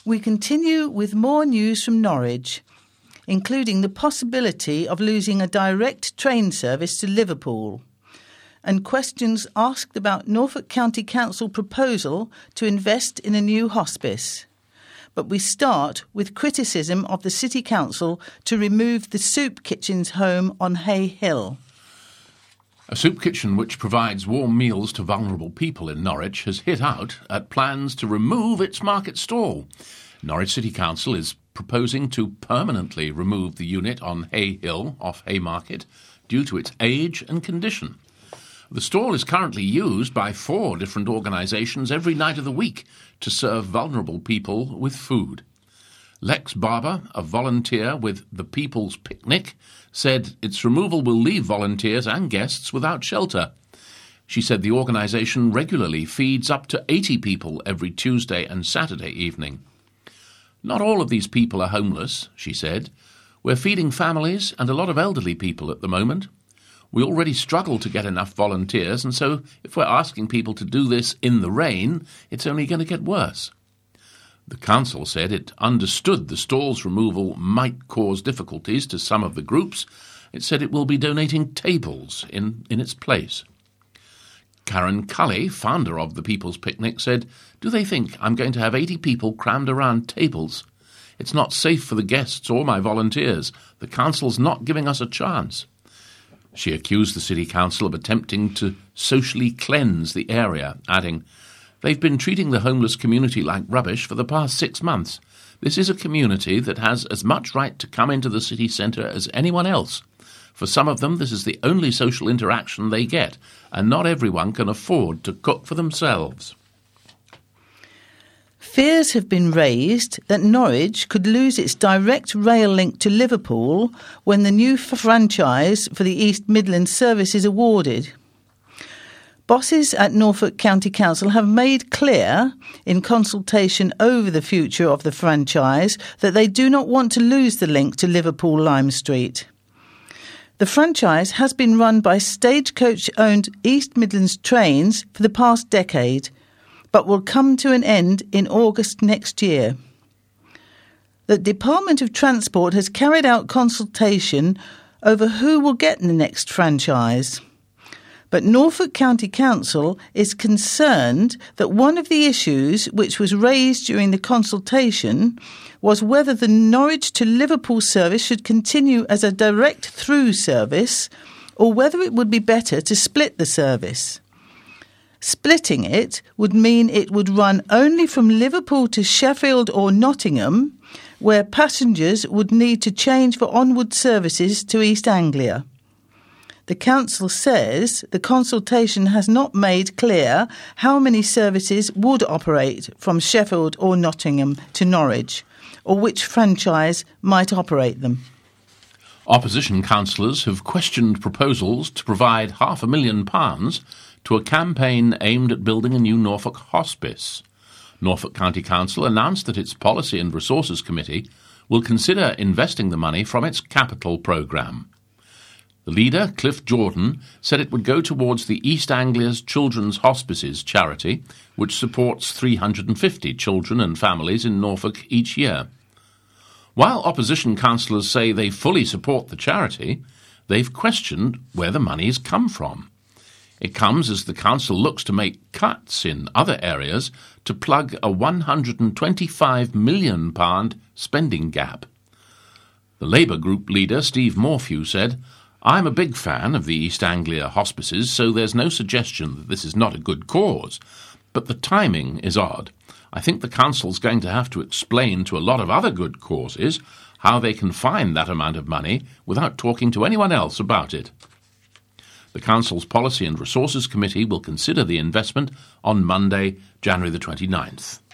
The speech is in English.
We continue with more news from Norwich, including the possibility of losing a direct train service to Liverpool, and questions asked about Norfolk County Council proposal to invest in a new hospice. But we start with criticism of the City Council to remove the soup kitchen's home on Hay Hill. A soup kitchen which provides warm meals to vulnerable people in Norwich has hit out at plans to remove its market stall. Norwich City Council is proposing to permanently remove the unit on Hay Hill off Haymarket due to its age and condition. The stall is currently used by 4 different organisations every night of the week to serve vulnerable people with food. Lex Barber, a volunteer with the People's Picnic, said its removal will leave volunteers and guests without shelter. She said the organisation regularly feeds up to 80 people every Tuesday and Saturday evening. Not all of these people are homeless, she said. We're feeding families and a lot of elderly people at the moment. We already struggle to get enough volunteers, and so if we're asking people to do this in the rain, it's only going to get worse. The council said it understood the stall's removal might cause difficulties to some of the groups. It said it will be donating tables in its place. Karen Cully, founder of the People's Picnic, said, "Do they think I'm going to have 80 people crammed around tables? It's not safe for the guests or my volunteers. The council's not giving us a chance." She accused the City Council of attempting to socially cleanse the area, adding, "They've been treating the homeless community like rubbish for the past 6 months. This is a community that has as much right to come into the city centre as anyone else. For some of them, this is the only social interaction they get, and not everyone can afford to cook for themselves." Fears have been raised that Norwich could lose its direct rail link to Liverpool when the new franchise for the East Midlands service is awarded. Bosses at Norfolk County Council have made clear, in consultation over the future of the franchise, that they do not want to lose the link to Liverpool Lime Street. The franchise has been run by Stagecoach-owned East Midlands Trains for the past decade, but will come to an end in August next year. The Department of Transport has carried out consultation over who will get the next franchise. But Norfolk County Council is concerned that one of the issues which was raised during the consultation was whether the Norwich to Liverpool service should continue as a direct through service or whether it would be better to split the service. Splitting it would mean it would run only from Liverpool to Sheffield or Nottingham, where passengers would need to change for onward services to East Anglia. The council says the consultation has not made clear how many services would operate from Sheffield or Nottingham to Norwich, or which franchise might operate them. Opposition councillors have questioned proposals to provide £500,000 to a campaign aimed at building a new Norfolk hospice. Norfolk County Council announced that its Policy and Resources Committee will consider investing the money from its capital programme. The leader, Cliff Jordan, said it would go towards the East Anglia's Children's Hospices charity, which supports 350 children and families in Norfolk each year. While opposition councillors say they fully support the charity, they've questioned where the money's come from. It comes as the council looks to make cuts in other areas to plug a £125 million spending gap. The Labour group leader, Steve Morphew, said, "I'm a big fan of the East Anglia hospices, so there's no suggestion that this is not a good cause. But the timing is odd. I think the council's going to have to explain to a lot of other good causes how they can find that amount of money without talking to anyone else about it." The council's Policy and Resources Committee will consider the investment on Monday, January the 29th.